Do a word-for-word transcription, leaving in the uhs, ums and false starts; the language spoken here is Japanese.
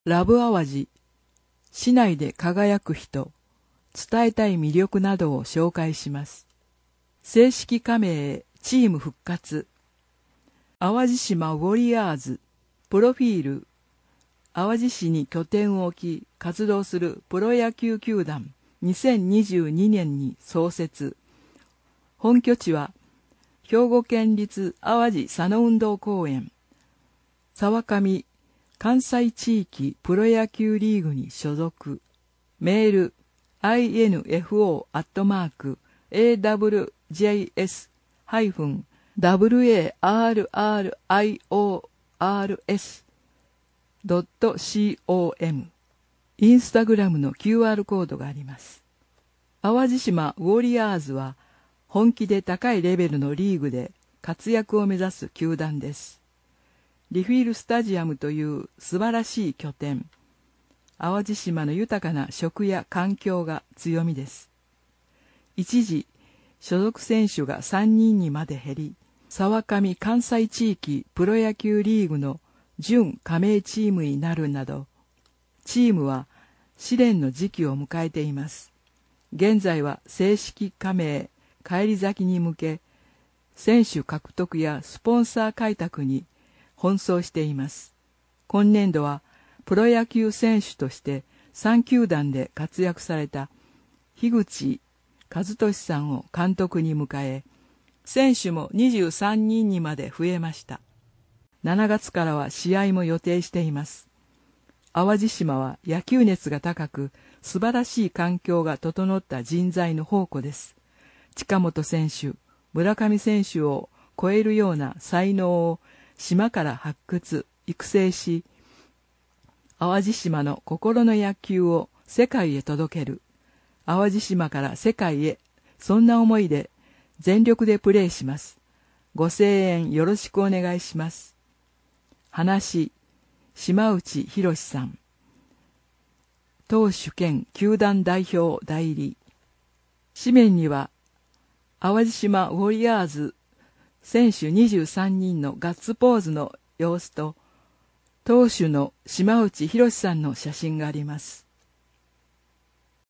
ラブ淡路、市内で輝く人、伝えたい魅力などを紹介します。正式加盟へチーム復活。淡路島ウォリアーズ、プロフィール。淡路市に拠点を置き活動するプロ野球球団、にせんにじゅうにねんに創設。本拠地は兵庫県立淡路佐野運動公園。沢上関西地域プロ野球リーグに所属。メール アイエヌエフオー アットマーク エーダブリュージェイエス ハイフン ダブリューエーアールアールアイオーアールエス ドット コム。インスタグラムの キューアール コードがあります。淡路島ウォリアーズは本気で高いレベルのリーグで活躍を目指す球団です。リフィールスタジアムという素晴らしい拠点。淡路島の豊かな食や環境が強みです。一時、所属選手がさんにんにまで減り、沢上関西地域プロ野球リーグの準加盟チームになるなど、チームは試練の時期を迎えています。現在は正式加盟、返り咲きに向け、選手獲得やスポンサー開拓に奔走しています。今年度はプロ野球選手としてさん球団で活躍された樋口和俊さんを監督に迎え、選手もにじゅうさんにんにまで増えました。しちがつからは試合も予定しています。淡路島は野球熱が高く、素晴らしい環境が整った人材の宝庫です。近本選手、村上選手を超えるような才能を島から発掘、育成し、淡路島の心の野球を世界へ届ける。淡路島から世界へ、そんな思いで全力でプレーします。ご声援よろしくお願いします。話、島内博さん。投手兼球団代表代理。紙面には、淡路島ウォリアーズ選手にじゅうさんにんのガッツポーズの様子と、投手の島内博さんの写真があります。